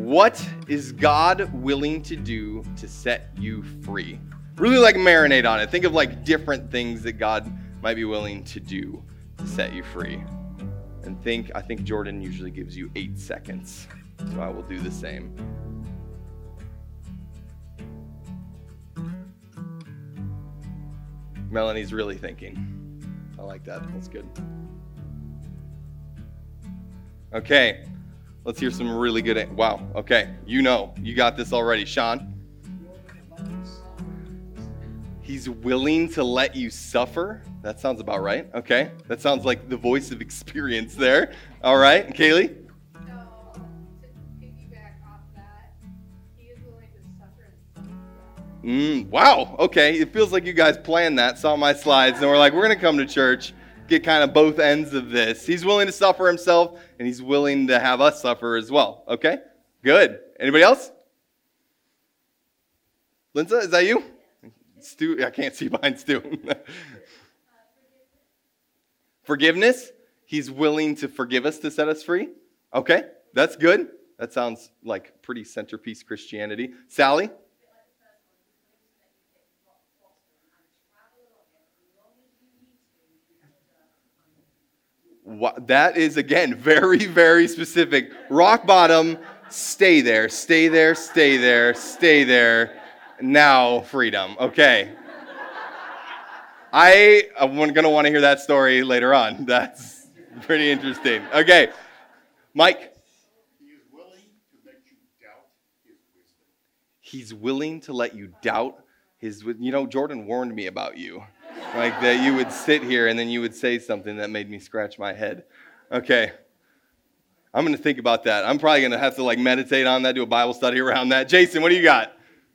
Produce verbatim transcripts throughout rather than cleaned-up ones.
What is God willing to do to set you free? Really like marinate on it. Think of like different things that God might be willing to do to set you free. And think, I think Jordan usually gives you eight seconds. So I will do the same. Melanie's really thinking. I like that. That's good. Okay. Let's hear some really good... Wow. Okay. You know. You got this already. Sean? He's willing to let you suffer. That sounds about right. Okay. That sounds like the voice of experience there. All right. Kaylee? No, to piggyback off that, he is willing to suffer and suffer. Mm, wow. Okay. It feels like you guys planned that, saw my slides, and we're like, we're going to come to church, get kind of both ends of this. He's willing to suffer himself, and he's willing to have us suffer as well. Okay? Good. Anybody else? Linda, is that you? Stu, I can't see behind Stu. Forgiveness. He's willing to forgive us to set us free. Okay, that's good. That sounds like pretty centerpiece Christianity. Sally? What, that is, again, very, very specific. Rock bottom, stay there, stay there, stay there, stay there. Now, freedom. Okay. I am going to want to hear that story later on. That's pretty interesting. Okay. Mike. He is willing to let you doubt his wisdom. He's willing to let you doubt his wisdom. You know, Jordan warned me about you. Like that you would sit here and then you would say something that made me scratch my head. Okay. I'm going to think about that. I'm probably going to have to like meditate on that, do a Bible study around that. Jason, what do you got?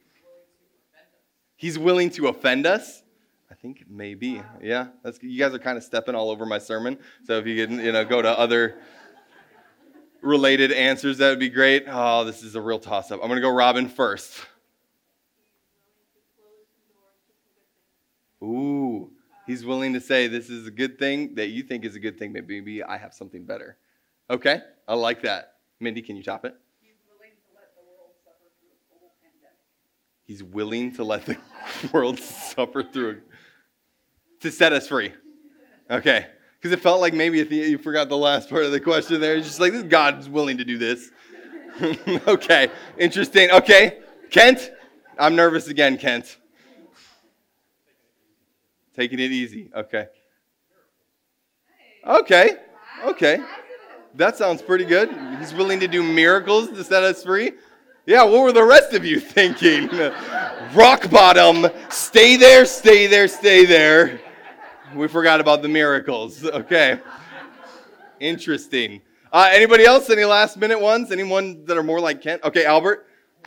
He's willing to offend us? I think maybe. Yeah. That's, you guys are kind of stepping all over my sermon. So if you can, you know, go to other related answers, that would be great. Oh, this is a real toss-up. I'm going to go Robin first. Ooh. He's willing to say this is a good thing that you think is a good thing, but maybe I have something better. Okay. I like that. Mindy, can you top it? He's willing to let the world suffer through it to set us free. Okay. Because it felt like maybe if you, you forgot the last part of the question there. It's just like, God's willing to do this. Okay. Interesting. Okay. Kent? I'm nervous again, Kent. Taking it easy. Okay. Okay. Okay. That sounds pretty good. He's willing to do miracles to set us free. Yeah, what were the rest of you thinking? Rock bottom, stay there, stay there, stay there. We forgot about the miracles. Okay. Interesting. Uh, anybody else? Any last minute ones? Anyone that are more like Kent? Okay, Albert?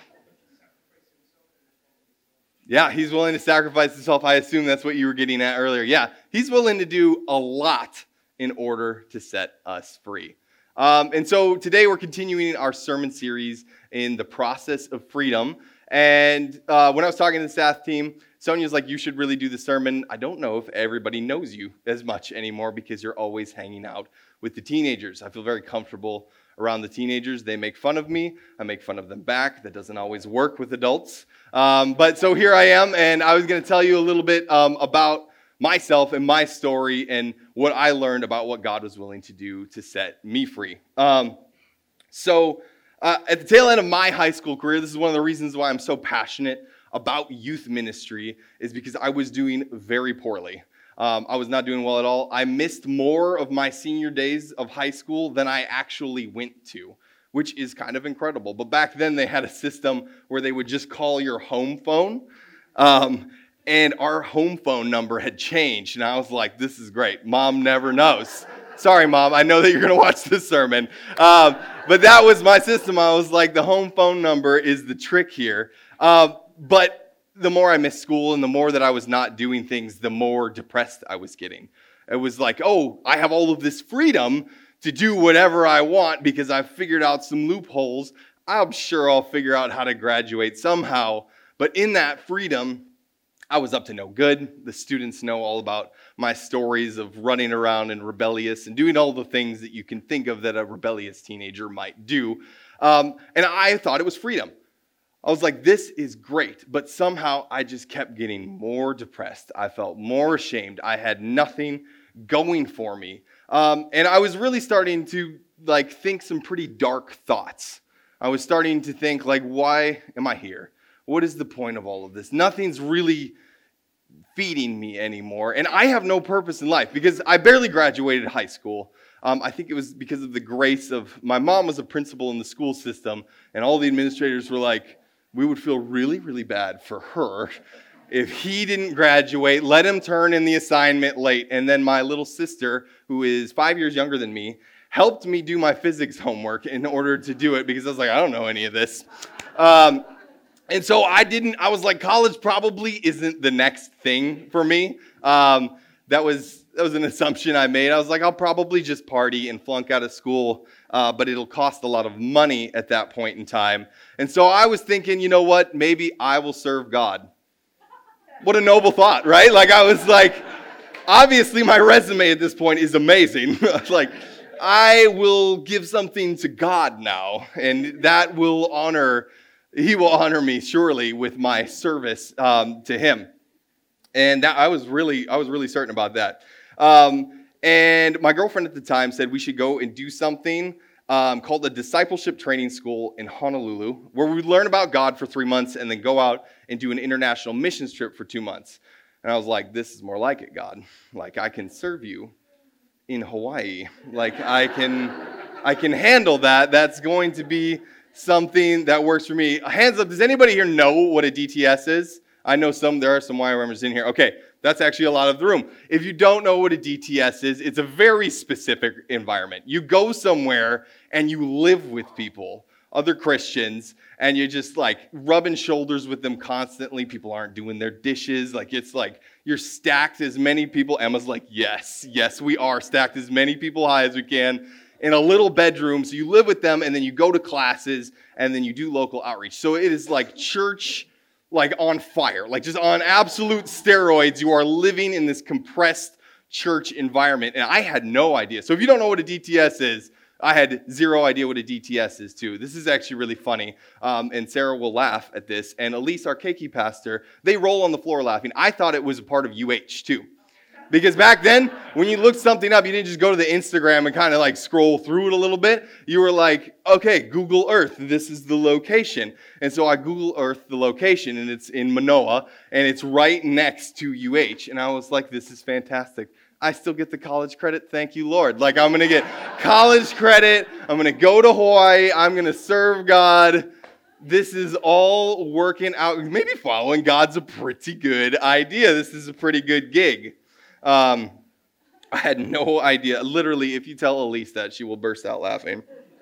Yeah, he's willing to sacrifice himself. I assume that's what you were getting at earlier. Yeah, he's willing to do a lot in order to set us free. Um, and so today we're continuing our sermon series in the process of freedom. And uh, when I was talking to the staff team, Sonia's like, you should really do the sermon. I don't know if everybody knows you as much anymore because you're always hanging out with the teenagers. I feel very comfortable around the teenagers. They make fun of me. I make fun of them back. That doesn't always work with adults. Um, but so here I am, and I was going to tell you a little bit um, about myself and my story and what I learned about what God was willing to do to set me free. Um, so uh, at the tail end of my high school career, this is one of the reasons why I'm so passionate about youth ministry, is because I was doing very poorly. Um, I was not doing well at all. I missed more of my senior days of high school than I actually went to, which is kind of incredible. But back then they had a system where they would just call your home phone. Um, And our home phone number had changed. And I was like, this is great. Mom never knows. Sorry, Mom. I know that you're going to watch this sermon. Um, but that was my system. I was like, the home phone number is the trick here. Um, but the more I missed school and the more that I was not doing things, the more depressed I was getting. It was like, oh, I have all of this freedom to do whatever I want because I've figured out some loopholes. I'm sure I'll figure out how to graduate somehow. But in that freedom, I was up to no good. The students know all about my stories of running around and rebellious and doing all the things that you can think of that a rebellious teenager might do. Um, and I thought it was freedom. I was like, this is great. But somehow I just kept getting more depressed. I felt more ashamed. I had nothing going for me. Um, and I was really starting to like think some pretty dark thoughts. I was starting to think like, why am I here? What is the point of all of this? Nothing's really feeding me anymore. And I have no purpose in life because I barely graduated high school. Um, I think it was because of the grace of my mom was a principal in the school system, and all the administrators were like, we would feel really, really bad for her if he didn't graduate. Let him turn in the assignment late. And then my little sister, who is five years younger than me, helped me do my physics homework in order to do it because I was like, I don't know any of this. Um, and so I didn't, I was like, college probably isn't the next thing for me. Um, that was that was an assumption I made. I was like, I'll probably just party and flunk out of school, uh, but it'll cost a lot of money at that point in time. And so I was thinking, you know what, maybe I will serve God. What a noble thought, right? Like I was like, obviously my resume at this point is amazing. Like, I will give something to God now, and that will honor, he will honor me surely with my service um, to him. And that, I was really, I was really certain about that. Um, and my girlfriend at the time said we should go and do something um, called the Discipleship Training School in Honolulu, where we would learn about God for three months and then go out and do an international missions trip for two months. And I was like, this is more like it, God. Like, I can serve you in Hawaii. Like, I can, I can handle that. That's going to be something that works for me. Hands up, does anybody here know what a D T S is? I know some, there are some Y W A Mers in here. Okay, that's actually a lot of the room. If you don't know what a D T S is, it's a very specific environment. You go somewhere and you live with people, other Christians, and you're just like rubbing shoulders with them constantly. People aren't doing their dishes. Like it's like you're stacked as many people. Emma's like, yes, yes, we are stacked as many people high as we can in a little bedroom. So you live with them and then you go to classes and then you do local outreach. So it is like church like on fire, like just on absolute steroids. You are living in this compressed church environment. And I had no idea. So if you don't know what a D T S is, I had zero idea what a D T S is too. This is actually really funny. Um, and Sarah will laugh at this. And Elise, our Keiki pastor, they roll on the floor laughing. I thought it was a part of U H too. Because back then, when you looked something up, you didn't just go to the Instagram and kind of like scroll through it a little bit. You were like, okay, Google Earth, this is the location. And so I Google Earth the location, and it's in Manoa, and it's right next to U H. And I was like, this is fantastic. I still get the college credit, thank you, Lord. Like, I'm going to get college credit. I'm going to go to Hawaii. I'm going to serve God. This is all working out. Maybe following God's a pretty good idea. This is a pretty good gig. Um, I had no idea. Literally, if you tell Elise that, she will burst out laughing.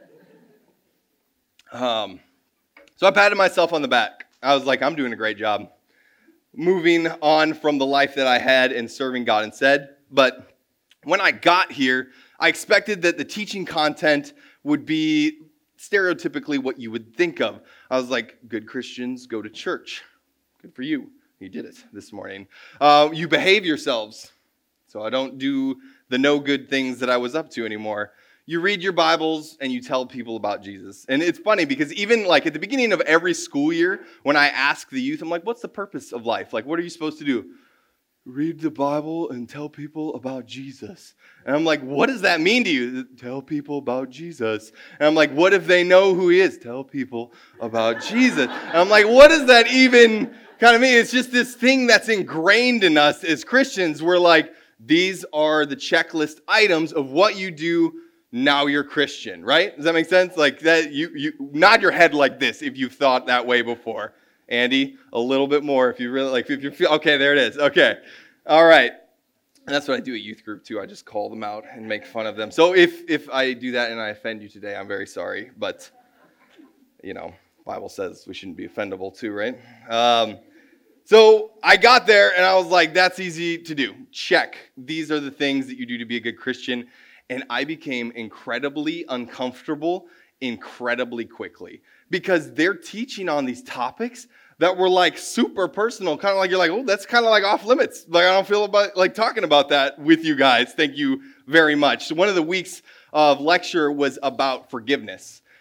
Um, so I patted myself on the back. I was like, I'm doing a great job. Moving on from the life that I had and serving God instead. But when I got here, I expected that the teaching content would be stereotypically what you would think of. I was like, good Christians go to church. Good for you. You did it this morning. Uh, you behave yourselves. So I don't do the no good things that I was up to anymore. You read your Bibles and you tell people about Jesus. And it's funny because even like at the beginning of every school year, when I ask the youth, I'm like, what's the purpose of life? Like, what are you supposed to do? Read the Bible and tell people about Jesus. And I'm like, what does that mean to you? Tell people about Jesus. And I'm like, what if they know who he is? Tell people about Jesus. And I'm like, what does that even kind of mean? It's just this thing that's ingrained in us as Christians. We're like, these are the checklist items of what you do. Now you're Christian, right? Does that make sense? Like that, you you nod your head like this if you've thought that way before. Andy, a little bit more if you really like. If you feel okay, there it is. Okay, all right. And that's what I do at youth group too. I just call them out and make fun of them. So if if I do that and I offend you today, I'm very sorry. But you know, Bible says we shouldn't be offendable too, right? Um, So I got there and I was like, that's easy to do. Check. These are the things that you do to be a good Christian. And I became incredibly uncomfortable incredibly quickly because they're teaching on these topics that were like super personal. Kind of like, you're like, oh, that's kind of like off limits. Like, I don't feel about like talking about that with you guys. Thank you very much. So one of the weeks of lecture was about forgiveness.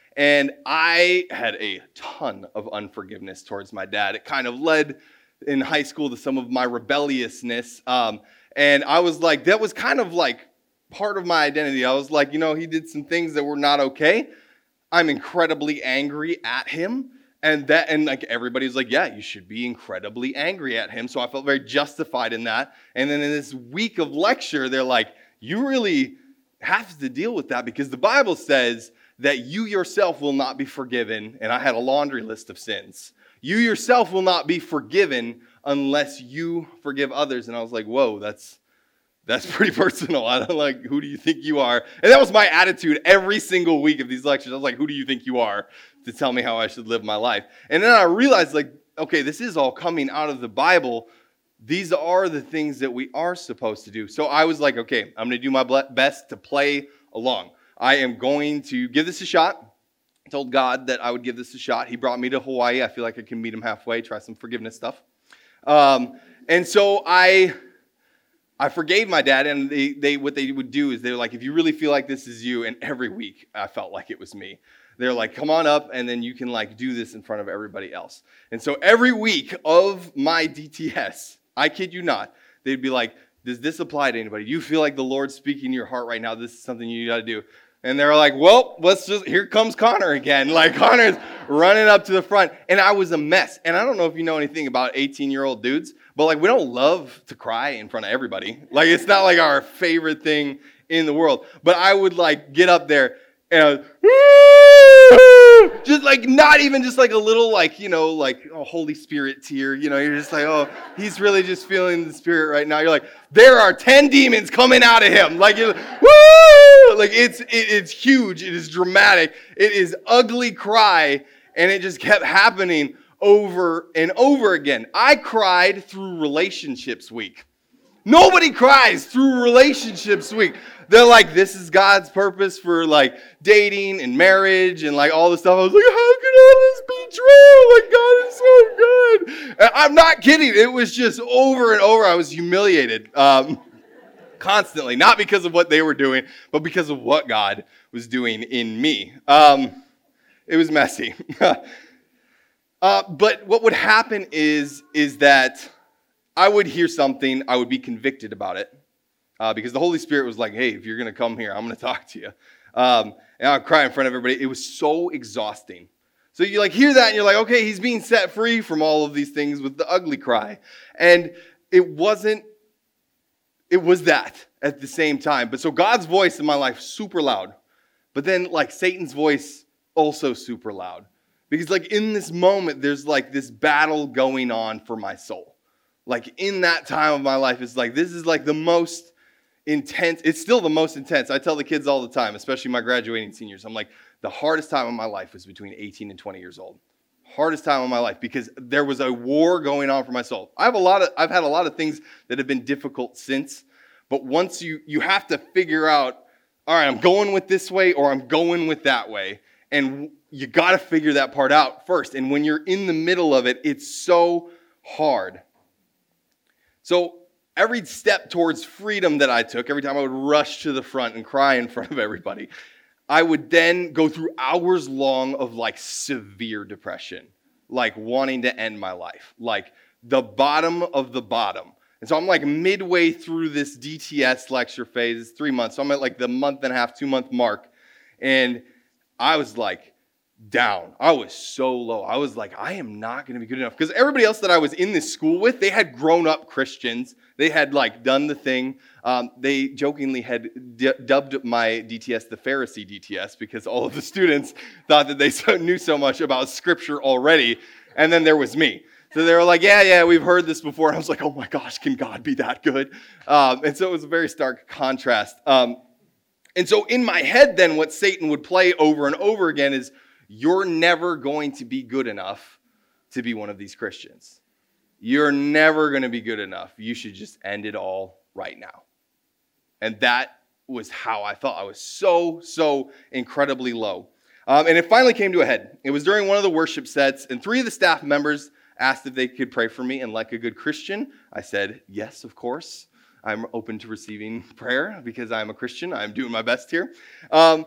And I had a ton of unforgiveness towards my dad. It kind of led in high school to some of my rebelliousness. Um, and I was like, that was kind of like part of my identity. I was like, you know, he did some things that were not okay. I'm incredibly angry at him. And that, and like everybody was like, yeah, you should be incredibly angry at him. So I felt very justified in that. And then in this week of lecture, they're like, you really have to deal with that because the Bible says that you yourself will not be forgiven. And I had a laundry list of sins. You yourself will not be forgiven unless you forgive others. And I was like, whoa, that's that's pretty personal. I don't like, who do you think you are? And that was my attitude every single week of these lectures. I was like, who do you think you are to tell me how I should live my life? And then I realized, like, okay, this is all coming out of the Bible. These are the things that we are supposed to do. So I was like, okay, I'm going to do my best to play along. I am going to give this a shot. I told God that I would give this a shot. He brought me to Hawaii. I feel like I can meet him halfway, try some forgiveness stuff. Um, and so I I forgave my dad, and they, they what they would do is they were like, if you really feel like this is you, and every week I felt like it was me. They're like, come on up, and then you can like do this in front of everybody else. And so every week of my D T S, I kid you not, they'd be like, does this apply to anybody? Do you feel like the Lord's speaking in your heart right now? This is something you got to do. And they're like, well, let's just, here comes Connor again. Like, Connor's running up to the front. And I was a mess. And I don't know if you know anything about eighteen-year-old dudes, but, like, we don't love to cry in front of everybody. Like, it's not, like, our favorite thing in the world. But I would, like, get up there and just, like, not even just, like, a little, like, you know, like, oh, Holy Spirit tear. You know, you're just like, oh, he's really just feeling the Spirit right now. You're like, there are ten demons coming out of him. Like, you're like, woo! Like, it's it, it's huge. It is dramatic. It is ugly cry, and it just kept happening over and over again. I cried through Relationships Week. Nobody cries through Relationships Week. They're like, this is God's purpose for, like, dating and marriage and, like, all this stuff. I was like, how can all this be true? Like, God is so good. And I'm not kidding. It was just over and over. I was humiliated. Um, Constantly, not because of what they were doing, but because of what God was doing in me. Um, it was messy. uh, but what would happen is, is that I would hear something, I would be convicted about it, uh, because the Holy Spirit was like, hey, if you're going to come here, I'm going to talk to you. Um, and I'd cry in front of everybody. It was so exhausting. So you like hear that, and you're like, okay, he's being set free from all of these things with the ugly cry. And it wasn't It was that at the same time. But so God's voice in my life, super loud. But then like Satan's voice, also super loud. Because like in this moment, there's like this battle going on for my soul. Like in that time of my life, it's like, this is like the most intense. It's still the most intense. I tell the kids all the time, especially my graduating seniors. I'm like, the hardest time of my life was between eighteen and twenty years old. Hardest time of my life because there was a war going on for my soul. I have a lot of, I've had a lot of things that have been difficult since, but once you, you have to figure out, all right, I'm going with this way or I'm going with that way. And you got to figure that part out first. And when you're in the middle of it, it's so hard. So every step towards freedom that I took, every time I would rush to the front and cry in front of everybody, I would then go through hours long of like severe depression, like wanting to end my life, like the bottom of the bottom. And so I'm like midway through this D T S lecture phase. It's three months. So I'm at like the month and a half, two month mark. And I was like down. I was so low. I was like, I am not going to be good enough. Because everybody else that I was in this school with, they had grown up Christians. They had like done the thing. Um, they jokingly had d- dubbed my D T S the Pharisee D T S because all of the students thought that they so, knew so much about Scripture already. And then there was me. So they were like, yeah, yeah, we've heard this before. And I was like, oh my gosh, can God be that good? Um, and so it was a very stark contrast. Um, and so in my head then, what Satan would play over and over again is, you're never going to be good enough to be one of these Christians. You're never going to be good enough. You should just end it all right now. And that was how I felt. I was so, so incredibly low. Um, and it finally came to a head. It was during one of the worship sets, and three of the staff members asked if they could pray for me. And like a good Christian, I said, yes, of course. I'm open to receiving prayer because I'm a Christian. I'm doing my best here. Um,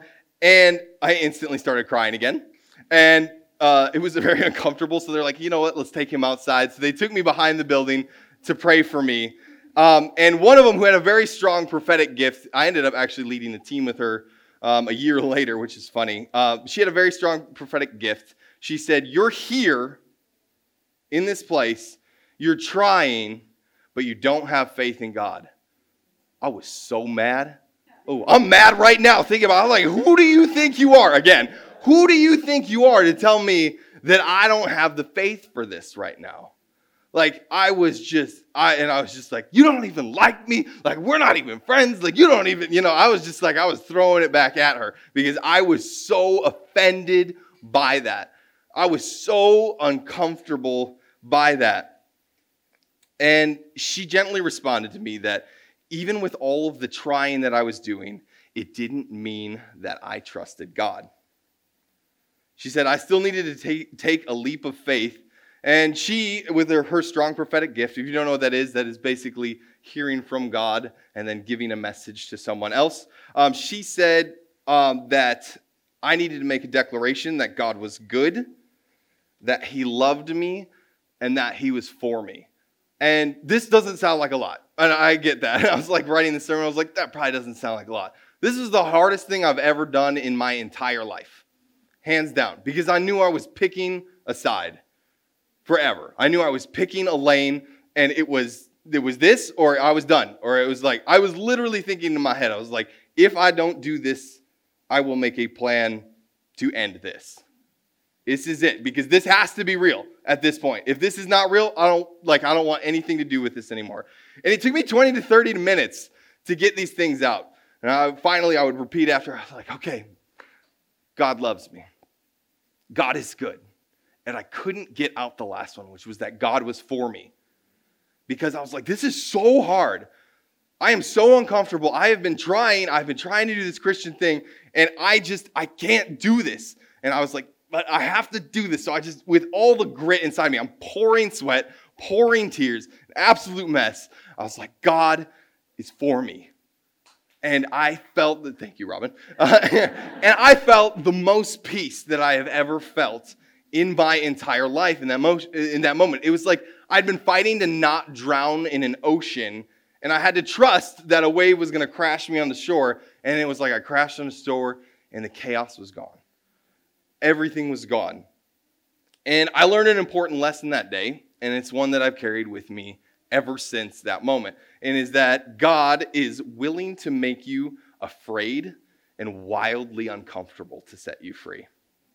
And I instantly started crying again. And uh, it was very uncomfortable. So they're like, you know what, let's take him outside. So they took me behind the building to pray for me. Um, and one of them who had a very strong prophetic gift, I ended up actually leading a team with her um, a year later, which is funny. Uh, she had a very strong prophetic gift. She said, you're here in this place, you're trying, but you don't have faith in God. I was so mad. Oh, I'm mad right now thinking about it. I'm like, who do you think you are? Again, who do you think you are to tell me that I don't have the faith for this right now? Like, I was just, I and I was just like, you don't even like me? Like, we're not even friends. Like, you don't even, you know, I was just like, I was throwing it back at her because I was so offended by that. I was so uncomfortable by that. And she gently responded to me that even with all of the trying that I was doing, it didn't mean that I trusted God. She said, I still needed to take, take a leap of faith. And she, with her, her strong prophetic gift, if you don't know what that is, that is basically hearing from God and then giving a message to someone else. Um, she said um, that I needed to make a declaration that God was good, that he loved me, and that he was for me. And this doesn't sound like a lot. And I get that. I was like writing the sermon. I was like, that probably doesn't sound like a lot. This is the hardest thing I've ever done in my entire life. Hands down. Because I knew I was picking a side forever. I knew I was picking a lane, and it was it was this or I was done. Or it was like, I was literally thinking in my head, I was like, if I don't do this, I will make a plan to end this. This is it, because this has to be real at this point. If this is not real, I don't like I don't want anything to do with this anymore. And it took me twenty to thirty minutes to get these things out. And I, finally, I would repeat after. I was like, okay, God loves me. God is good. And I couldn't get out the last one, which was that God was for me. Because I was like, this is so hard. I am so uncomfortable. I have been trying. I've been trying to do this Christian thing. And I just, I can't do this. And I was like, but I have to do this. So I just, with all the grit inside me, I'm pouring sweat, pouring tears, an absolute mess. I was like, God is for me. And I felt that, thank you, Robin. Uh, and I felt the most peace that I have ever felt in my entire life in that, mo- in that moment. It was like I'd been fighting to not drown in an ocean, and I had to trust that a wave was going to crash me on the shore. And it was like I crashed on the shore, and the chaos was gone. Everything was gone. And I learned an important lesson that day, and it's one that I've carried with me ever since that moment. And is that God is willing to make you afraid and wildly uncomfortable to set you free.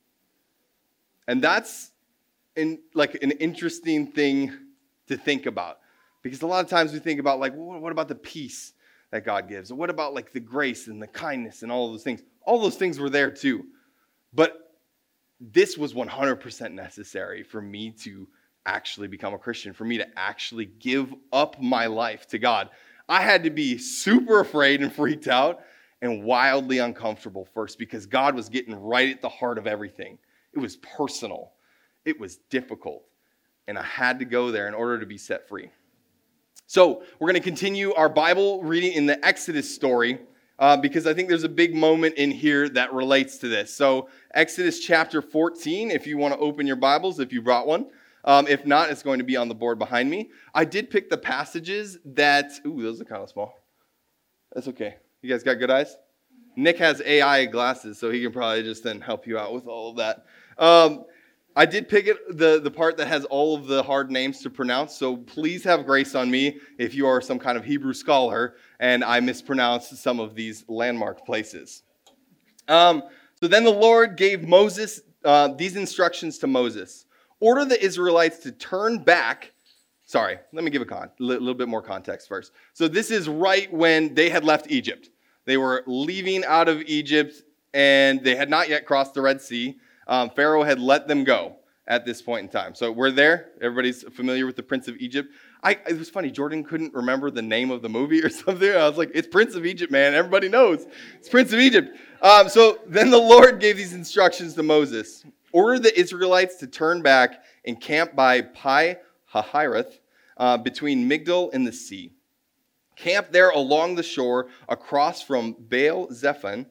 And that's in, like an interesting thing to think about. Because a lot of times we think about, like, well, what about the peace that God gives? Or what about, like, the grace and the kindness and all of those things? All those things were there too. But this was one hundred percent necessary for me to actually become a Christian, for me to actually give up my life to God. I had to be super afraid and freaked out and wildly uncomfortable first, because God was getting right at the heart of everything. It was personal. It was difficult. And I had to go there in order to be set free. So we're going to continue our Bible reading in the Exodus story, uh, because I think there's a big moment in here that relates to this. So Exodus chapter fourteen, if you want to open your Bibles, if you brought one. Um, if not, it's going to be on the board behind me. I did pick the passages that, ooh, those are kind of small. That's okay. You guys got good eyes? Nick has A I glasses, so he can probably just then help you out with all of that. Um, I did pick it, the, the part that has all of the hard names to pronounce, so please have grace on me if you are some kind of Hebrew scholar and I mispronounce some of these landmark places. Um, so then the Lord gave Moses uh, these instructions to Moses. Order the Israelites to turn back. Sorry, let me give a con- little bit more context first. So this is right when they had left Egypt. They were leaving out of Egypt, and they had not yet crossed the Red Sea. Um, Pharaoh had let them go at this point in time. So we're there. Everybody's familiar with the Prince of Egypt. I, it was funny. Jordan couldn't remember the name of the movie or something. I was like, it's Prince of Egypt, man. Everybody knows. It's Prince of Egypt. Um, so then the Lord gave these instructions to Moses. Order the Israelites to turn back and camp by Pi Hahiroth, uh, between Migdol and the sea. Camp there along the shore across from Baal Zephon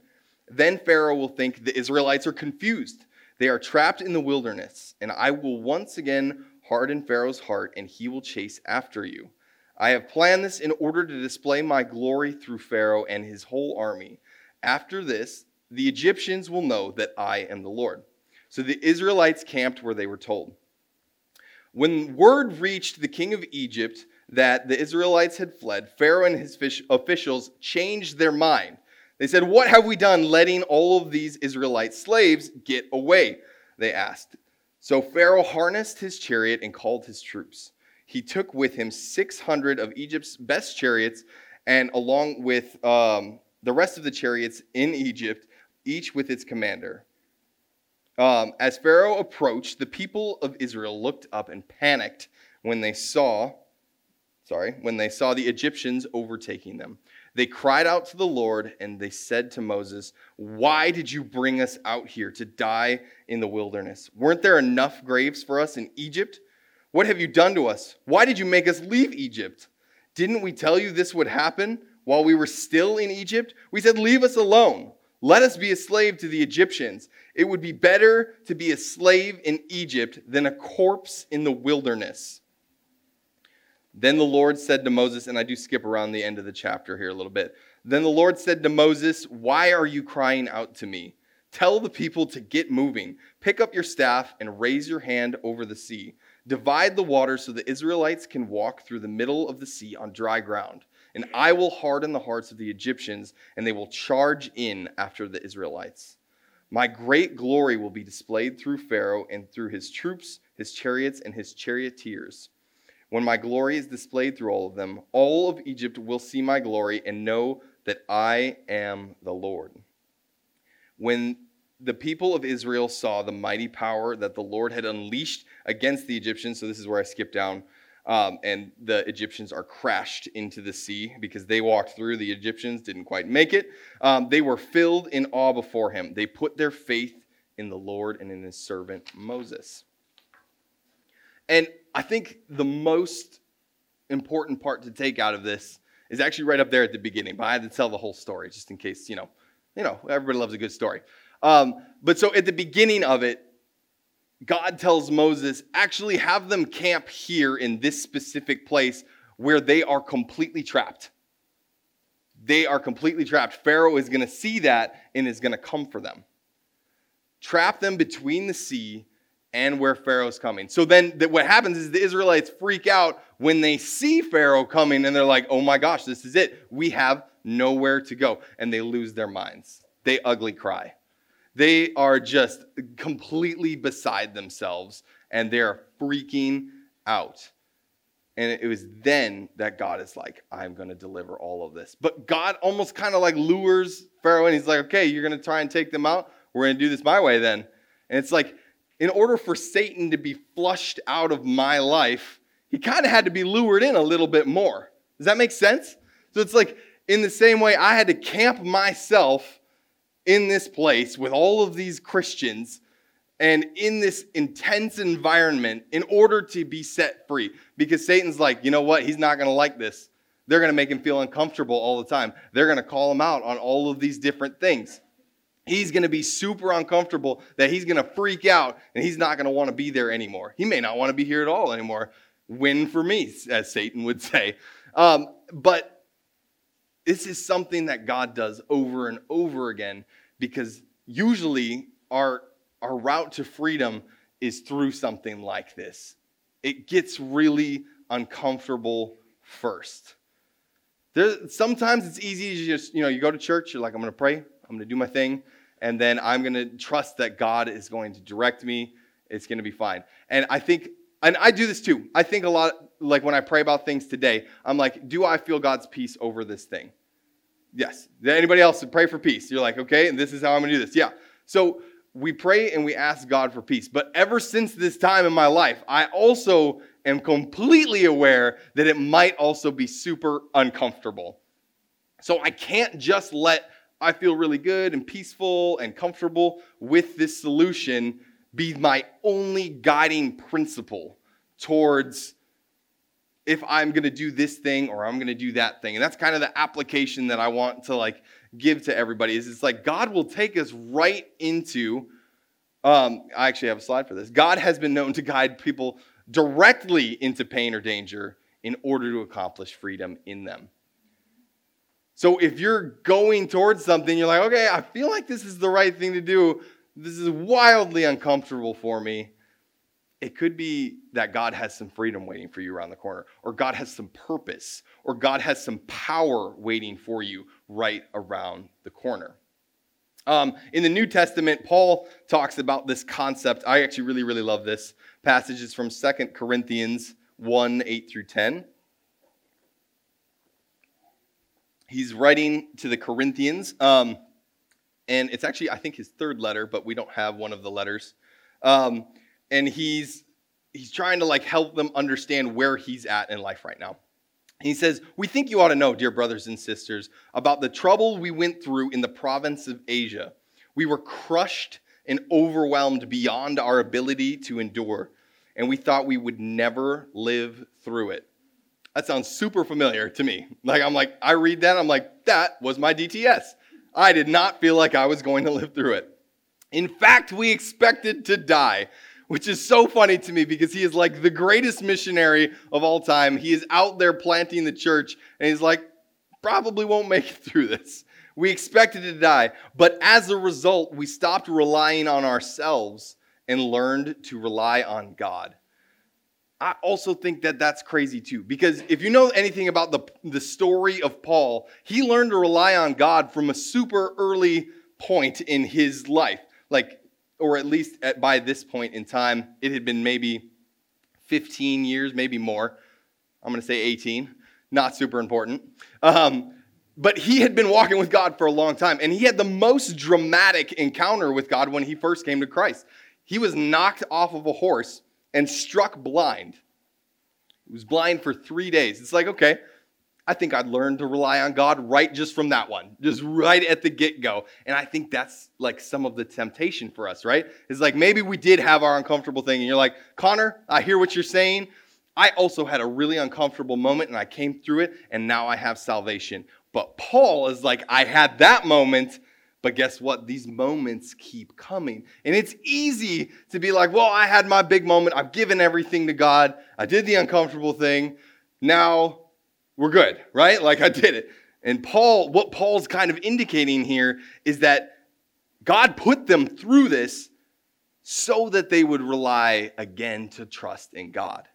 Then Pharaoh will think the Israelites are confused. They are trapped in the wilderness, and I will once again harden Pharaoh's heart, and he will chase after you. I have planned this in order to display my glory through Pharaoh and his whole army. After this, the Egyptians will know that I am the Lord." So the Israelites camped where they were told. When word reached the king of Egypt that the Israelites had fled, Pharaoh and his officials changed their mind. They said, "What have we done letting all of these Israelite slaves get away?" they asked. So Pharaoh harnessed his chariot and called his troops. He took with him six hundred of Egypt's best chariots, and along with um, the rest of the chariots in Egypt, each with its commander. Um, as Pharaoh approached, the people of Israel looked up and panicked when they saw, sorry, when they saw the Egyptians overtaking them. They cried out to the Lord, and they said to Moses, "Why did you bring us out here to die in the wilderness? Weren't there enough graves for us in Egypt? What have you done to us? Why did you make us leave Egypt? Didn't we tell you this would happen while we were still in Egypt? We said, 'Leave us alone. Let us be a slave to the Egyptians.' It would be better to be a slave in Egypt than a corpse in the wilderness." Then the Lord said to Moses, and I do skip around the end of the chapter here a little bit. Then the Lord said to Moses, "Why are you crying out to me? Tell the people to get moving. Pick up your staff and raise your hand over the sea. Divide the water so the Israelites can walk through the middle of the sea on dry ground. And I will harden the hearts of the Egyptians, and they will charge in after the Israelites. My great glory will be displayed through Pharaoh and through his troops, his chariots, and his charioteers. When my glory is displayed through all of them, all of Egypt will see my glory and know that I am the Lord." When the people of Israel saw the mighty power that the Lord had unleashed against the Egyptians, so this is where I skip down, um, and the Egyptians are crashed into the sea because they walked through, the Egyptians didn't quite make it. Um, they were filled in awe before him. They put their faith in the Lord and in his servant Moses. And I think the most important part to take out of this is actually right up there at the beginning, but I had to tell the whole story just in case, you know, you know, everybody loves a good story. Um, but so at the beginning of it, God tells Moses, actually have them camp here in this specific place where they are completely trapped. They are completely trapped. Pharaoh is going to see that and is going to come for them. Trap them between the sea and where Pharaoh's coming. So then the, what happens is the Israelites freak out when they see Pharaoh coming, and they're like, "Oh my gosh, this is it. We have nowhere to go." And they lose their minds. They ugly cry. They are just completely beside themselves, and they're freaking out. And it was then that God is like, "I'm going to deliver all of this." But God almost kind of like lures Pharaoh, and he's like, "Okay, you're going to try and take them out? We're going to do this my way then." And it's like, in order for Satan to be flushed out of my life, he kind of had to be lured in a little bit more. Does that make sense? So it's like, in the same way, I had to camp myself in this place with all of these Christians and in this intense environment in order to be set free. Because Satan's like, you know what? He's not going to like this. They're going to make him feel uncomfortable all the time. They're going to call him out on all of these different things. He's going to be super uncomfortable that he's going to freak out and he's not going to want to be there anymore. He may not want to be here at all anymore. Win for me, as Satan would say. Um, but this is something that God does over and over again, because usually our, our route to freedom is through something like this. It gets really uncomfortable first. There, sometimes it's easy to just, you know, you go to church, you're like, "I'm going to pray, I'm going to do my thing, and then I'm going to trust that God is going to direct me. It's going to be fine." And I think, and I do this too. I think a lot, like when I pray about things today, I'm like, do I feel God's peace over this thing? Yes. Anybody else pray for peace? You're like, okay, and this is how I'm going to do this. Yeah. So we pray and we ask God for peace. But ever since this time in my life, I also am completely aware that it might also be super uncomfortable. So I can't just let I feel really good and peaceful and comfortable with this solution be my only guiding principle towards if I'm going to do this thing or I'm going to do that thing. And that's kind of the application that I want to like give to everybody is it's like God will take us right into, um, I actually have a slide for this. God has been known to guide people directly into pain or danger in order to accomplish freedom in them. So if you're going towards something, you're like, okay, I feel like this is the right thing to do. This is wildly uncomfortable for me. It could be that God has some freedom waiting for you around the corner, or God has some purpose, or God has some power waiting for you right around the corner. Um, in the New Testament, Paul talks about this concept. I actually really, really love this passage. It's from Second Corinthians one, eight through ten. He's writing to the Corinthians, um, and it's actually, I think, his third letter, but we don't have one of the letters. Um, and he's he's trying to like help them understand where he's at in life right now. He says, "We think you ought to know, dear brothers and sisters, about the trouble we went through in the province of Asia. We were crushed and overwhelmed beyond our ability to endure, and we thought we would never live through it." That sounds super familiar to me. Like, I'm like, I read that, I'm like, that was my D T S. I did not feel like I was going to live through it. In fact, we expected to die, which is so funny to me because he is like the greatest missionary of all time. He is out there planting the church, and he's like, probably won't make it through this. We expected to die, but as a result, we stopped relying on ourselves and learned to rely on God. I also think that that's crazy too, because if you know anything about the, the story of Paul, he learned to rely on God from a super early point in his life. Like, or at least at, by this point in time, it had been maybe fifteen years, maybe more. I'm going to say eighteen, not super important. Um, but he had been walking with God for a long time, and he had the most dramatic encounter with God when he first came to Christ. He was knocked off of a horse and struck blind. He was blind for three days. It's like, okay, I think I'd learn to rely on God right just from that one, just right at the get-go. And I think that's like some of the temptation for us, right? It's like maybe we did have our uncomfortable thing, and you're like, Connor, I hear what you're saying. I also had a really uncomfortable moment, and I came through it, and now I have salvation. But Paul is like, I had that moment, but guess what? These moments keep coming. And it's easy to be like, well, I had my big moment. I've given everything to God. I did the uncomfortable thing. Now we're good, right? Like I did it. And Paul, what Paul's kind of indicating here is that God put them through this so that they would rely again to trust in God.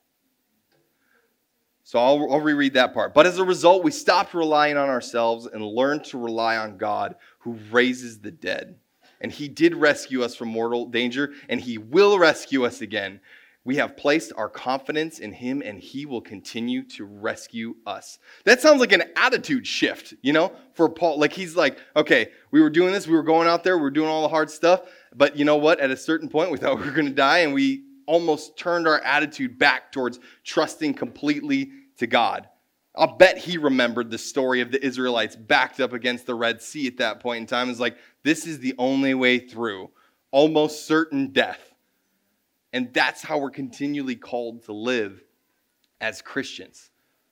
So I'll, I'll reread that part. But as a result, we stopped relying on ourselves and learned to rely on God who raises the dead. And he did rescue us from mortal danger, and he will rescue us again. We have placed our confidence in him, and he will continue to rescue us. That sounds like an attitude shift, you know, for Paul. Like he's like, okay, we were doing this. We were going out there. We were doing all the hard stuff. But you know what? At a certain point, we thought we were going to die, and we almost turned our attitude back towards trusting completely to God. I'll bet he remembered the story of the Israelites backed up against the Red Sea at that point in time. It's like, this is the only way through, almost certain death. And that's how we're continually called to live as Christians.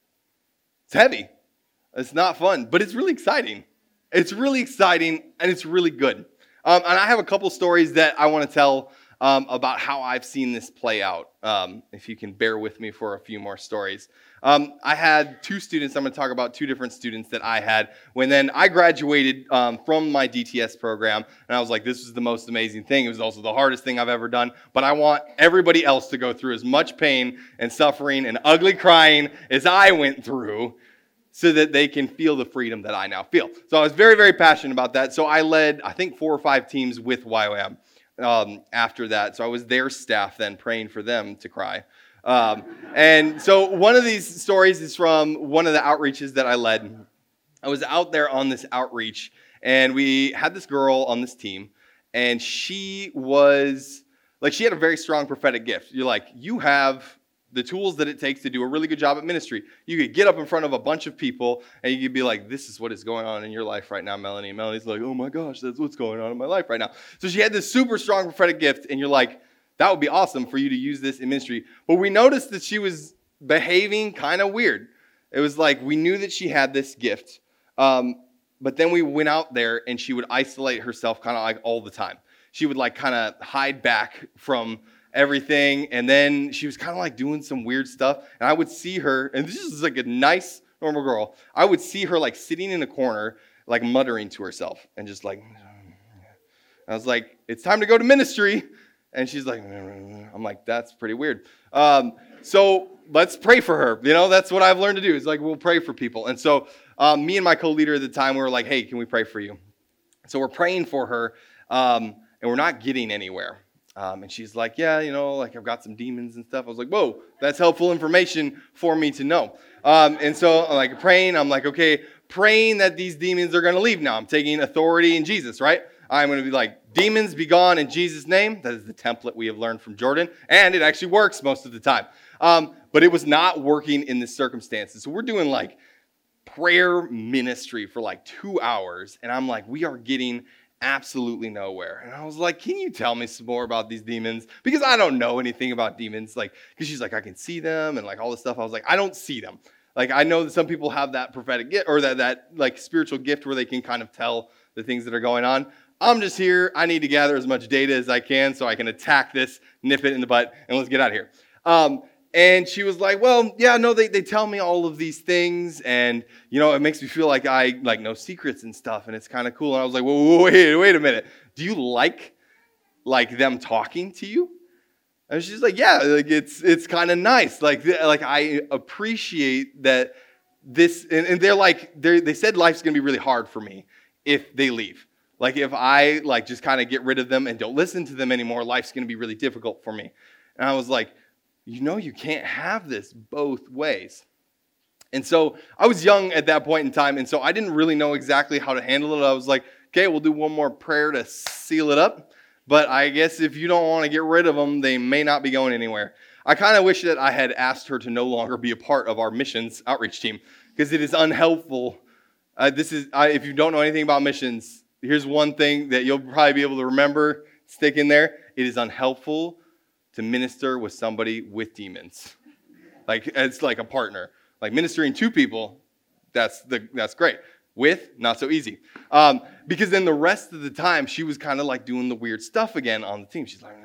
It's heavy. It's not fun, but it's really exciting. It's really exciting, and it's really good. Um, and I have a couple stories that I want to tell um, about how I've seen this play out, um, if you can bear with me for a few more stories. Um, I had two students, I'm going to talk about two different students that I had when then I graduated um, from my D T S program, and I was like, this is the most amazing thing. It was also the hardest thing I've ever done, but I want everybody else to go through as much pain and suffering and ugly crying as I went through so that they can feel the freedom that I now feel. So I was very, very passionate about that. So I led, I think, four or five teams with Y W A M um, after that. So I was their staff then praying for them to cry. Um, and so one of these stories is from one of the outreaches that I led. I was out there on this outreach, and we had this girl on this team, and she was, like, she had a very strong prophetic gift. You're like, you have the tools that it takes to do a really good job at ministry. You could get up in front of a bunch of people, and you could be like, this is what is going on in your life right now, Melanie. And Melanie's like, oh my gosh, that's what's going on in my life right now. So she had this super strong prophetic gift, and you're like, that would be awesome for you to use this in ministry. But we noticed that she was behaving kind of weird. It was like we knew that she had this gift. Um, but then we went out there and she would isolate herself kind of like all the time. She would like kind of hide back from everything. And then she was kind of like doing some weird stuff. And I would see her, and this is like a nice, normal girl. I would see her like sitting in a corner, like muttering to herself and just like, I was like, it's time to go to ministry. And she's like, I'm like, that's pretty weird. Um, so let's pray for her. You know, that's what I've learned to do. It's like, we'll pray for people. And so um, me and my co-leader at the time, we were like, hey, can we pray for you? So we're praying for her, um, and we're not getting anywhere. Um, and she's like, yeah, you know, like I've got some demons and stuff. I was like, whoa, that's helpful information for me to know. Um, and so I'm like praying. I'm like, okay, praying that these demons are going to leave now. I'm taking authority in Jesus, right? I'm going to be like, demons be gone in Jesus' name. That is the template we have learned from Jordan. And it actually works most of the time. Um, but it was not working in this circumstances. So we're doing like prayer ministry for like two hours. And I'm like, we are getting absolutely nowhere. And I was like, can you tell me some more about these demons? Because I don't know anything about demons. Like, because she's like, I can see them and like all this stuff. I was like, I don't see them. Like, I know that some people have that prophetic gift or that, that like spiritual gift where they can kind of tell the things that are going on. I'm just here. I need to gather as much data as I can so I can attack this, nip it in the butt, and let's get out of here. Um, and she was like, well, yeah, no, they, they tell me all of these things, and, you know, it makes me feel like I, like, know secrets and stuff, and it's kind of cool. And I was like, whoa, wait, wait a minute. Do you like, like, them talking to you? And she's like, yeah, like, it's it's kind of nice. Like, like, I appreciate that this, and, and they're like, they they said life's going to be really hard for me if they leave. Like, if I, like, just kind of get rid of them and don't listen to them anymore, life's going to be really difficult for me. And I was like, you know, you can't have this both ways. And so I was young at that point in time, and so I didn't really know exactly how to handle it. I was like, okay, we'll do one more prayer to seal it up. But I guess if you don't want to get rid of them, they may not be going anywhere. I kind of wish that I had asked her to no longer be a part of our missions outreach team, because it is unhelpful. Uh, this is, I, if you don't know anything about missions, here's one thing that you'll probably be able to remember, stick in there. It is unhelpful to minister with somebody with demons. Like, it's like a partner. Like ministering to people, that's the that's great. With, not so easy. Um, because then the rest of the time, she was kind of like doing the weird stuff again on the team. She's like,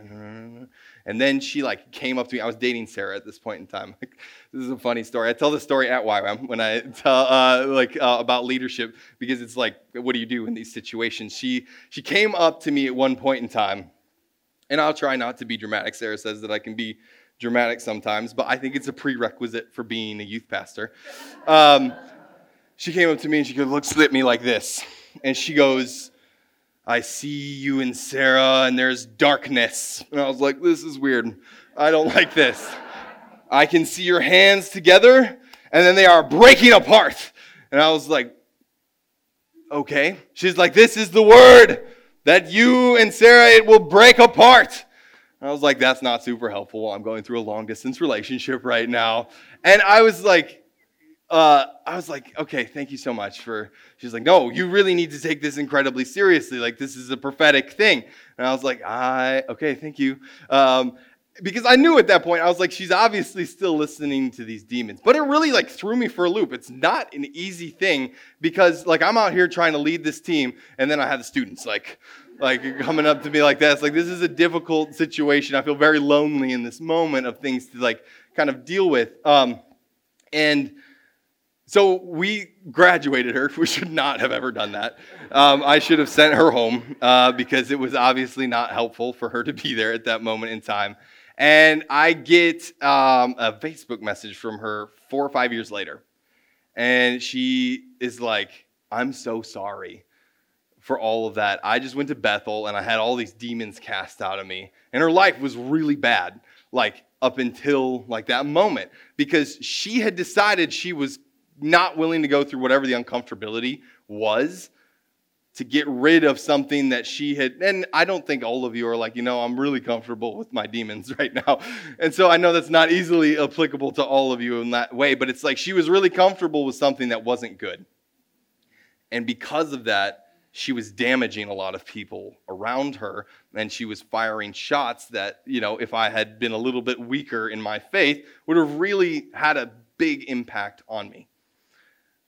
and then she like came up to me. I was dating Sarah at this point in time. This is a funny story. I tell this story at Y WAM when I tell uh, like uh, about leadership, because it's like, what do you do in these situations? She she came up to me at one point in time, and I'll try not to be dramatic. Sarah says that I can be dramatic sometimes, but I think it's a prerequisite for being a youth pastor. Um, she came up to me and she goes, looks at me like this, and she goes, I see you and Sarah, and there's darkness. And I was like, this is weird. I don't like this. I can see your hands together, and then they are breaking apart. And I was like, okay. She's like, this is the word, that you and Sarah, it will break apart. And I was like, that's not super helpful. I'm going through a long-distance relationship right now. And I was like, Uh, I was like, okay, thank you so much for, she's like, no, you really need to take this incredibly seriously. Like, this is a prophetic thing. And I was like, I, okay, thank you. Um, because I knew at that point, I was like, she's obviously still listening to these demons. But it really like threw me for a loop. It's not an easy thing, because like I'm out here trying to lead this team, and then I have the students like, like coming up to me like that. It's like, this is a difficult situation. I feel very lonely in this moment of things to like kind of deal with. Um, and So we graduated her. We should not have ever done that. Um, I should have sent her home uh, because it was obviously not helpful for her to be there at that moment in time. And I get um, a Facebook message from her four or five years later. And she is like, I'm so sorry for all of that. I just went to Bethel and I had all these demons cast out of me. And her life was really bad, like up until like that moment, because she had decided she was not willing to go through whatever the uncomfortability was to get rid of something that she had. And I don't think all of you are like, you know, I'm really comfortable with my demons right now. And so I know that's not easily applicable to all of you in that way, but it's like she was really comfortable with something that wasn't good. And because of that, she was damaging a lot of people around her, and she was firing shots that, you know, if I had been a little bit weaker in my faith, would have really had a big impact on me.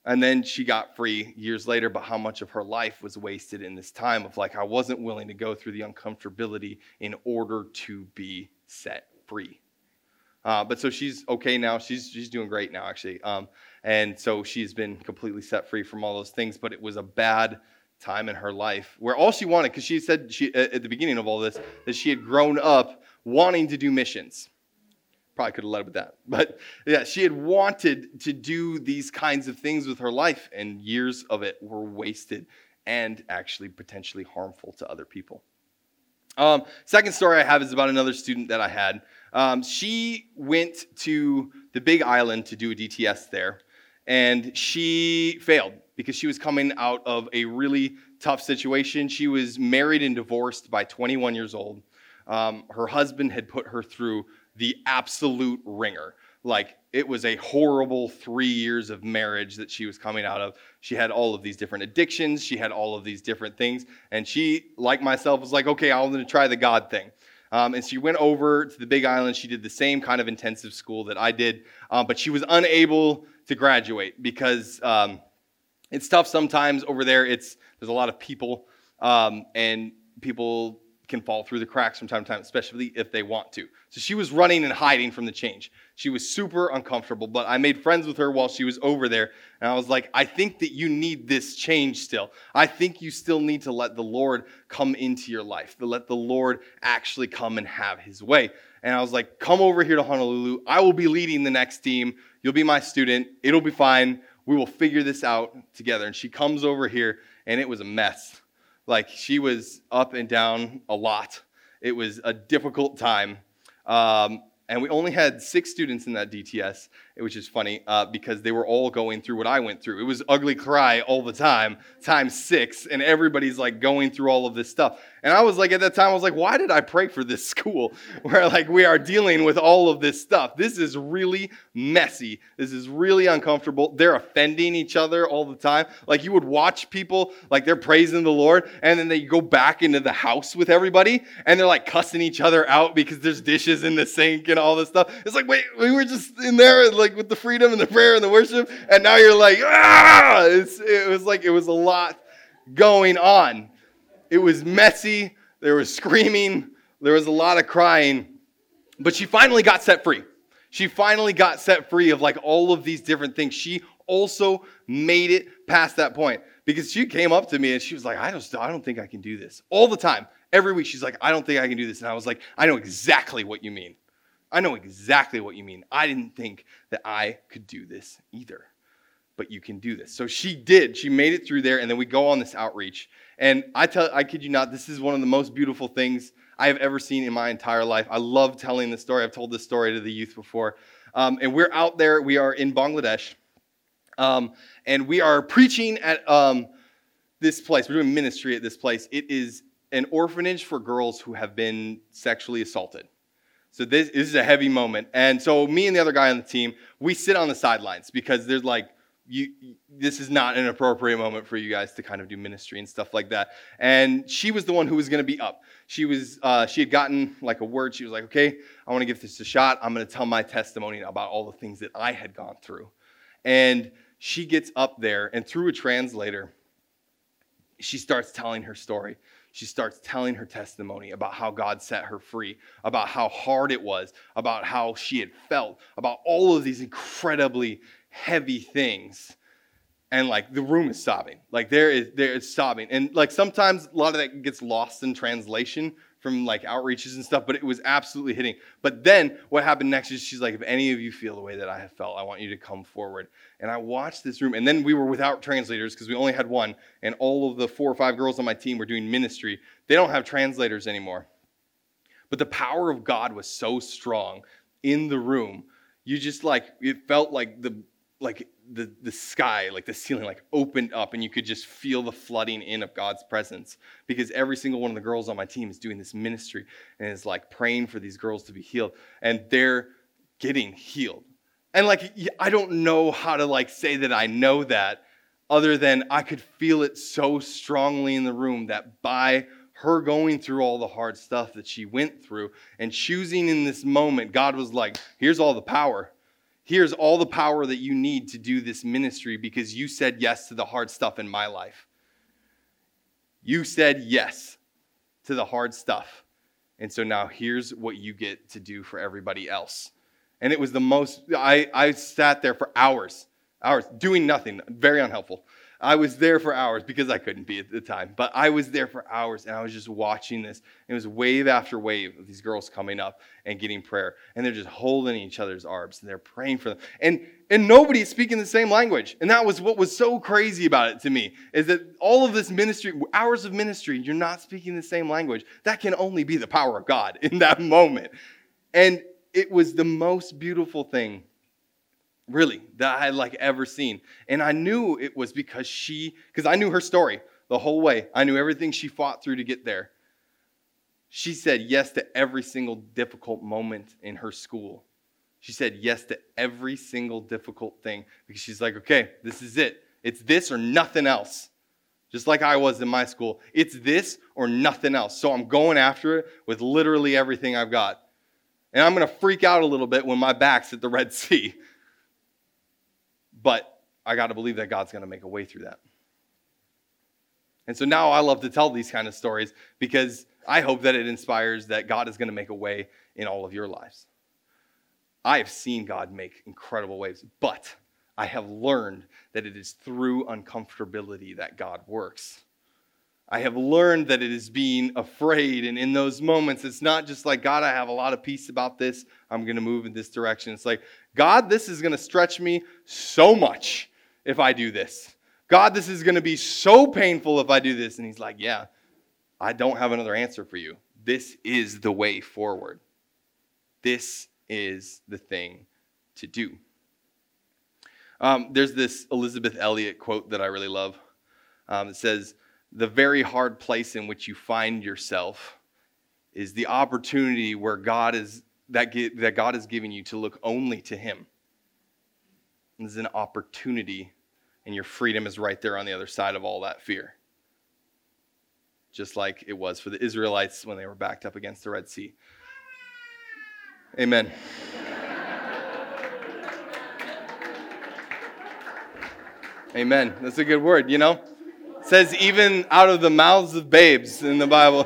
And then she got free years later, but how much of her life was wasted in this time of like, I wasn't willing to go through the uncomfortability in order to be set free. Uh, but so she's okay now. She's she's doing great now, actually. Um, and so she's been completely set free from all those things. But it was a bad time in her life where all she wanted, because she said she at the beginning of all this, that she had grown up wanting to do missions. Probably could have led with that. But yeah, she had wanted to do these kinds of things with her life, and years of it were wasted and actually potentially harmful to other people. Um, second story I have is about another student that I had. Um, she went to the Big Island to do a D T S there, and she failed because she was coming out of a really tough situation. She was married and divorced by twenty-one years old. Um, her husband had put her through the absolute ringer. Like, it was a horrible three years of marriage that she was coming out of. She had all of these different addictions. She had all of these different things. And she, like myself, was like, okay, I'm going to try the God thing. Um, and she went over to the Big Island. She did the same kind of intensive school that I did. Um, but she was unable to graduate because um, it's tough sometimes over there. It's There's a lot of people, um, and people can fall through the cracks from time to time, especially if they want to. So she was running and hiding from the change. She was super uncomfortable, but I made friends with her while she was over there, and I was like, I think that you need this change still. I think you still need to let the Lord come into your life, to let the Lord actually come and have his way. And I was like, come over here to Honolulu. I will be leading the next team. You'll be my student. It'll be fine. We will figure this out together. And she comes over here, and it was a mess. Like, she was up and down a lot. It was a difficult time. Um, and we only had six students in that D T S, which is funny uh, because they were all going through what I went through. It was ugly cry all the time, times six, and everybody's like going through all of this stuff. And I was like, at that time, I was like, why did I pray for this school where like we are dealing with all of this stuff? This is really messy. This is really uncomfortable. They're offending each other all the time. Like, you would watch people, like, they're praising the Lord, and then they go back into the house with everybody, and they're like cussing each other out because there's dishes in the sink and all this stuff. It's like, wait, we were just in there like with the freedom and the prayer and the worship, and now you're like, ah! It's, it was like, it was a lot going on. It was messy. There was screaming. There was a lot of crying. But she finally got set free. She finally got set free of like all of these different things. She also made it past that point because she came up to me and she was like, I don't, I don't think I can do this. All the time. Every week she's like, I don't think I can do this. And I was like, I know exactly what you mean. I know exactly what you mean. I didn't think that I could do this either. But you can do this. So she did. She made it through there, and then we go on this outreach. And I tell, I kid you not, this is one of the most beautiful things I have ever seen in my entire life. I love telling this story. I've told this story to the youth before. Um, and we're out there. We are in Bangladesh. Um, and we are preaching at um, this place. We're doing ministry at this place. It is an orphanage for girls who have been sexually assaulted. So this, this is a heavy moment. And so me and the other guy on the team, we sit on the sidelines because there's like, You, this is not an appropriate moment for you guys to kind of do ministry and stuff like that. And she was the one who was going to be up. She was, uh, she had gotten like a word. She was like, okay, I want to give this a shot. I'm going to tell my testimony about all the things that I had gone through. And she gets up there, and through a translator, she starts telling her story. She starts telling her testimony about how God set her free, about how hard it was, about how she had felt, about all of these incredibly heavy things. And like the room is sobbing. Like there is there is sobbing. And like sometimes a lot of that gets lost in translation from like outreaches and stuff, but it was absolutely hitting. But then what happened next is she's like, if any of you feel the way that I have felt, I want you to come forward. And I watched this room. And then we were without translators because we only had one. And all of the four or five girls on my team were doing ministry. They don't have translators anymore. But the power of God was so strong in the room. You just like, it felt like the like the, the sky, like the ceiling, like opened up, and you could just feel the flooding in of God's presence because every single one of the girls on my team is doing this ministry and is like praying for these girls to be healed, and they're getting healed. And like, I don't know how to like say that I know that other than I could feel it so strongly in the room that by her going through all the hard stuff that she went through and choosing in this moment, God was like, here's all the power. Here's all the power that you need to do this ministry because you said yes to the hard stuff in my life. You said yes to the hard stuff. And so now here's what you get to do for everybody else. And it was the most, I, I sat there for hours, hours, doing nothing, very unhelpful. I was there for hours because I couldn't be at the time, but I was there for hours and I was just watching this. It was wave after wave of these girls coming up and getting prayer. And they're just holding each other's arms and they're praying for them. And and nobody's speaking the same language. And that was what was so crazy about it to me, is that all of this ministry, hours of ministry, you're not speaking the same language. That can only be the power of God in that moment. And it was the most beautiful thing, really, that I had like ever seen. And I knew it was because she, because I knew her story the whole way. I knew everything she fought through to get there. She said yes to every single difficult moment in her school. She said yes to every single difficult thing because she's like, okay, this is it. It's this or nothing else. Just like I was in my school. It's this or nothing else. So I'm going after it with literally everything I've got. And I'm going to freak out a little bit when my back's at the Red Sea. But I got to believe that God's going to make a way through that. And so now I love to tell these kind of stories because I hope that it inspires that God is going to make a way in all of your lives. I have seen God make incredible ways, but I have learned that it is through uncomfortability that God works. I have learned that it is being afraid, and in those moments, it's not just like, God, I have a lot of peace about this. I'm going to move in this direction. It's like, God, this is going to stretch me so much if I do this. God, this is going to be so painful if I do this. And he's like, yeah, I don't have another answer for you. This is the way forward. This is the thing to do. Um, there's this Elizabeth Elliot quote that I really love. Um, it says, the very hard place in which you find yourself is the opportunity where God is that, that God is giving you to look only to him. And this is an opportunity, and your freedom is right there on the other side of all that fear. Just like it was for the Israelites when they were backed up against the Red Sea. Amen. Amen. That's a good word, you know? It says even out of the mouths of babes in the Bible.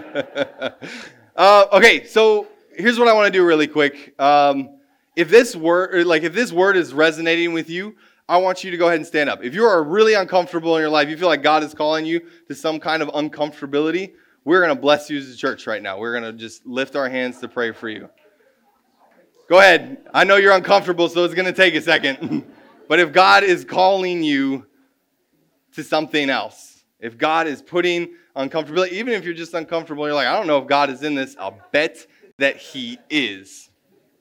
uh, okay, so here's what I want to do really quick. Um, if this word, like if this word is resonating with you, I want you to go ahead and stand up. If you are really uncomfortable in your life, you feel like God is calling you to some kind of uncomfortability, we're going to bless you as a church right now. We're going to just lift our hands to pray for you. Go ahead. I know you're uncomfortable, so it's going to take a second. But if God is calling you to something else, if God is putting uncomfortability, even if you're just uncomfortable, you're like, I don't know if God is in this, I'll bet that he is.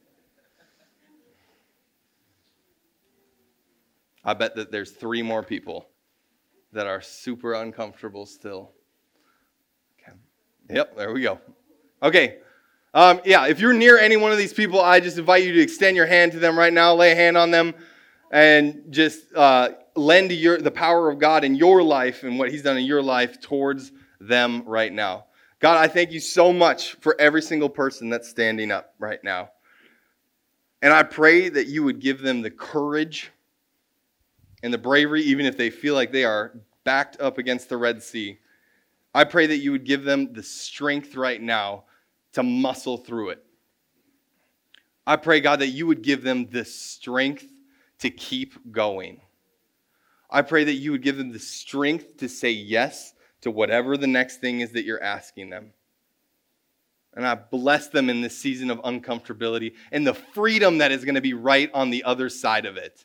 I bet that there's three more people that are super uncomfortable still. Okay. Yep, there we go. Okay. Um, yeah, if you're near any one of these people, I just invite you to extend your hand to them right now, lay a hand on them, and just uh, lend your, the power of God in your life and what he's done in your life towards them right now. God, I thank you so much for every single person that's standing up right now. And I pray that you would give them the courage and the bravery, even if they feel like they are backed up against the Red Sea. I pray that you would give them the strength right now to muscle through it. I pray, God, that you would give them the strength to keep going. I pray that you would give them the strength to say yes to whatever the next thing is that you're asking them. And I bless them in this season of uncomfortability and the freedom that is going to be right on the other side of it.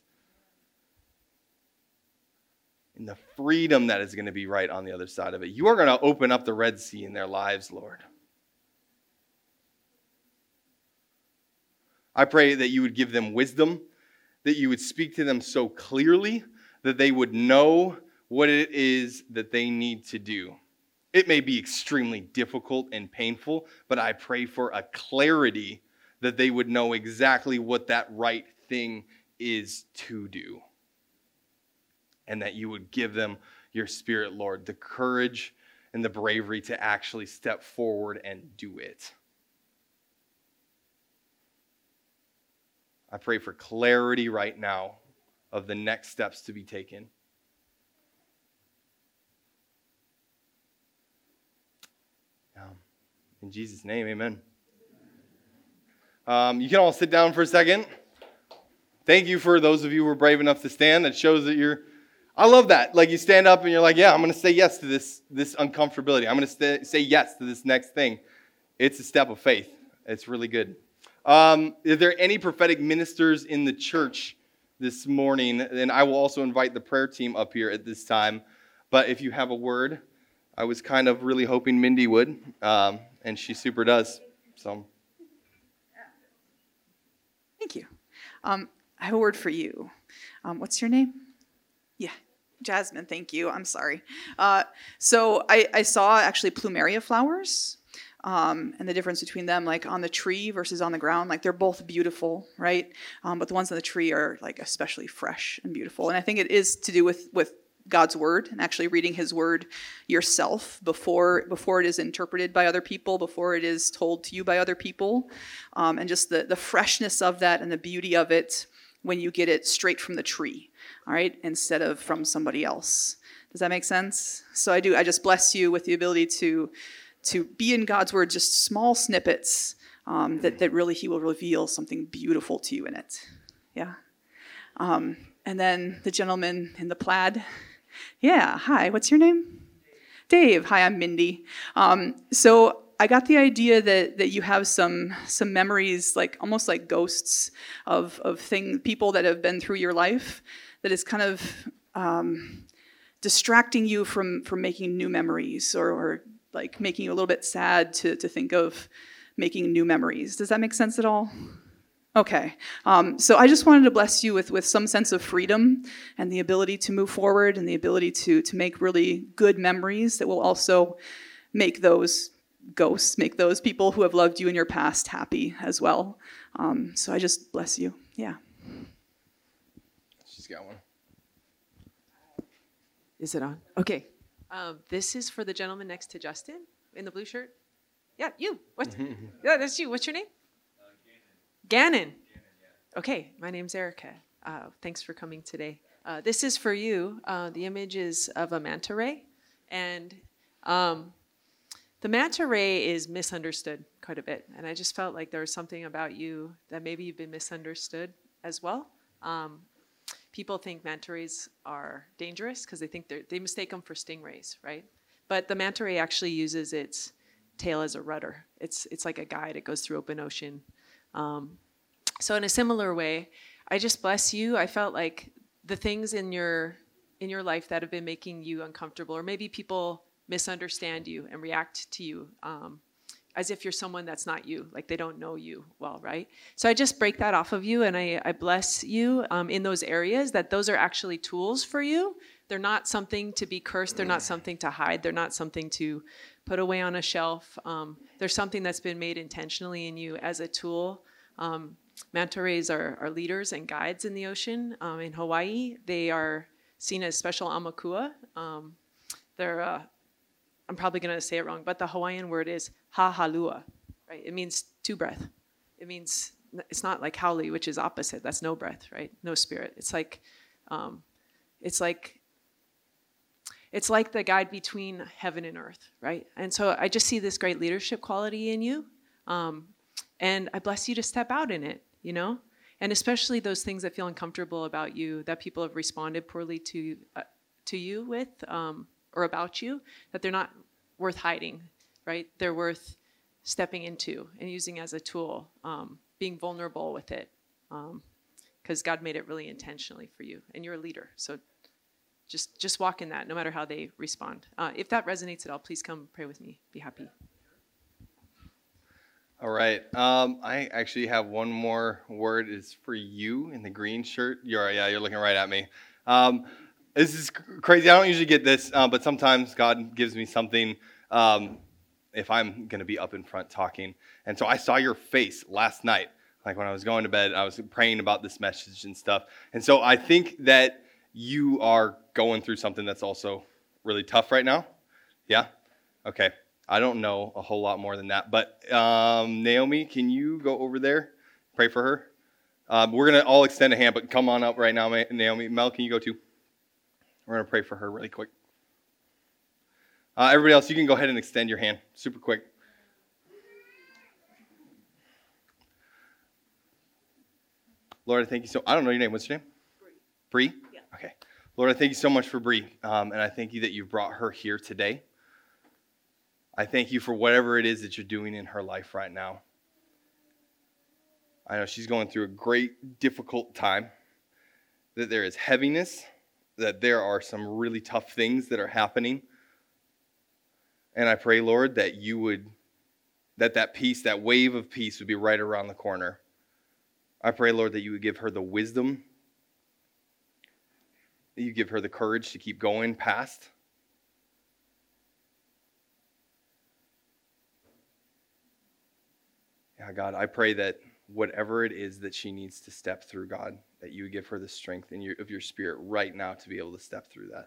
And the freedom that is going to be right on the other side of it. You are going to open up the Red Sea in their lives, Lord. I pray that you would give them wisdom, that you would speak to them so clearly that they would know what it is that they need to do. It may be extremely difficult and painful, but I pray for a clarity that they would know exactly what that right thing is to do. And that you would give them your Spirit, Lord, the courage and the bravery to actually step forward and do it. I pray for clarity right now of the next steps to be taken. Um, in Jesus' name, amen. Um, you can all sit down for a second. Thank you for those of you who were brave enough to stand. That shows that you're, I love that. Like you stand up and you're like, yeah, I'm going to say yes to this, this uncomfortability. I'm going to st- say yes to this next thing. It's a step of faith. It's really good. Um, is there any prophetic ministers in the church this morning? And I will also invite the prayer team up here at this time. But if you have a word, I was kind of really hoping Mindy would, um, and she super does. So, Thank you. Um, I have a word for you. Um, what's your name? Yeah, Jasmine, thank you. I'm sorry. Uh, so I, I saw actually plumeria flowers, um, and the difference between them, like on the tree versus on the ground, like they're both beautiful, right? Um, but the ones on the tree are like especially fresh and beautiful. And I think it is to do with, with God's word and actually reading his word yourself before before it is interpreted by other people, before it is told to you by other people, um, and just the, the freshness of that and the beauty of it when you get it straight from the tree, all right, instead of from somebody else. Does that make sense? So I do. I just bless you with the ability to to be in God's word, just small snippets um, that that really he will reveal something beautiful to you in it. Yeah. Um, and then the gentleman in the plaid. Yeah, hi, what's your name? Dave. Hi, I'm Mindy. Um, so I got the idea that that you have some some memories, like almost like ghosts of of things, people that have been through your life, that is kind of um, distracting you from from making new memories, or, or like making you a little bit sad to to think of making new memories. Does that make sense at all? Okay, um, so I just wanted to bless you with, with some sense of freedom and the ability to move forward and the ability to, to make really good memories that will also make those ghosts, make those people who have loved you in your past happy as well. Um, so I just bless you. Yeah. she's got one. Is it on? Okay. Um, this is for the gentleman next to Justin in the blue shirt. Yeah, you. What? Yeah, that's you. What's your name? Gannon. Okay, my name's Erica. Uh, thanks for coming today. Uh, this is for you. Uh, the image is of a manta ray, and um, the manta ray is misunderstood quite a bit. And I just felt like there was something about you that maybe you've been misunderstood as well. Um, people think manta rays are dangerous because they think they they mistake them for stingrays, right? But the manta ray actually uses its tail as a rudder. It's it's like a guide. It goes through open ocean. Um, so in a similar way, I just bless you. I felt like the things in your in your life that have been making you uncomfortable, or maybe people misunderstand you and react to you um, as if you're someone that's not you, like they don't know you well, right? So I just break that off of you, and I, I bless you um, in those areas, that those are actually tools for you. They're not something to be cursed. They're not something to hide. They're not something to put away on a shelf. Um, there's something that's been made intentionally in you as a tool. Um, manta rays are, are leaders and guides in the ocean. Um, in Hawaii, they are seen as special aumakua. Um, they're, uh, I'm probably going to say it wrong, but the Hawaiian word is hahalua, right? It means two breath. It means, it's not like haole, which is opposite. That's no breath, right? No spirit. It's like, um, it's like, It's like the guide between heaven and earth, right? And so I just see this great leadership quality in you. Um, and I bless you to step out in it, you know? And especially those things that feel uncomfortable about you, that people have responded poorly to uh, to you with, um, or about you, that they're not worth hiding, right? They're worth stepping into and using as a tool, um, being vulnerable with it. Because um, God made it really intentionally for you, and you're a leader. So Just just walk in that, no matter how they respond. Uh, if that resonates at all, please come pray with me. Be happy. All right. Um, I actually have one more word. It's for you in the green shirt. You're yeah, you're looking right at me. Um, this is crazy. I don't usually get this, uh, but sometimes God gives me something um, if I'm going to be up in front talking. And so I saw your face last night, like when I was going to bed. I was praying about this message and stuff. And so I think that you are going through something that's also really tough right now. Yeah? Okay. I don't know a whole lot more than that. But um, Naomi, can you go over there? Pray for her? Um, we're going to all extend a hand, but come on up right now, Ma- Naomi. Mel, can you go too? We're going to pray for her really quick. Uh, everybody else, you can go ahead and extend your hand super quick. Lord, I thank you so I don't know your name. What's your name? Bree. Bree? Yeah. Okay. Lord, I thank you so much for Bree, um, and I thank you that you've brought her here today. I thank you for whatever it is that you're doing in her life right now. I know she's going through a great, difficult time, that there is heaviness, that there are some really tough things that are happening. And I pray, Lord, that you would, that that peace, that wave of peace would be right around the corner. I pray, Lord, that you would give her the wisdom, that you give her the courage to keep going past. Yeah, God, I pray that whatever it is that she needs to step through, God, that you would give her the strength in your, of your spirit right now to be able to step through that.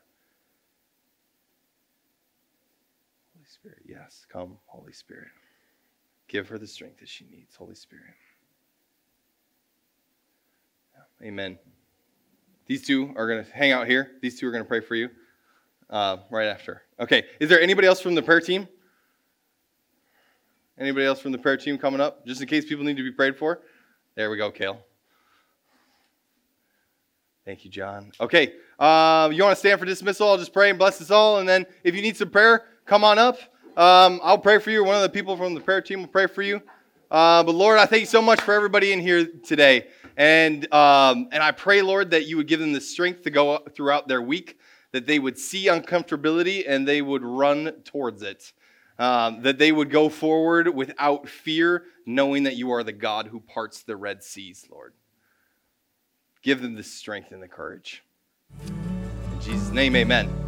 Holy Spirit, yes, come, Holy Spirit. Give her the strength that she needs, Holy Spirit. Yeah, amen. These two are going to hang out here. These two are going to pray for you uh, right after. Okay, is there anybody else from the prayer team? Anybody else from the prayer team coming up? Just in case people need to be prayed for. There we go, Kale. Thank you, John. Okay, um, you want to stand for dismissal? I'll just pray and bless us all. And then if you need some prayer, come on up. Um, I'll pray for you. One of the people from the prayer team will pray for you. Uh, but Lord, I thank you so much for everybody in here today. And um, and I pray, Lord, that you would give them the strength to go throughout their week, that they would see uncomfortability and they would run towards it. Um, that they would go forward without fear, knowing that you are the God who parts the Red Seas, Lord. Give them the strength and the courage. In Jesus' name, amen.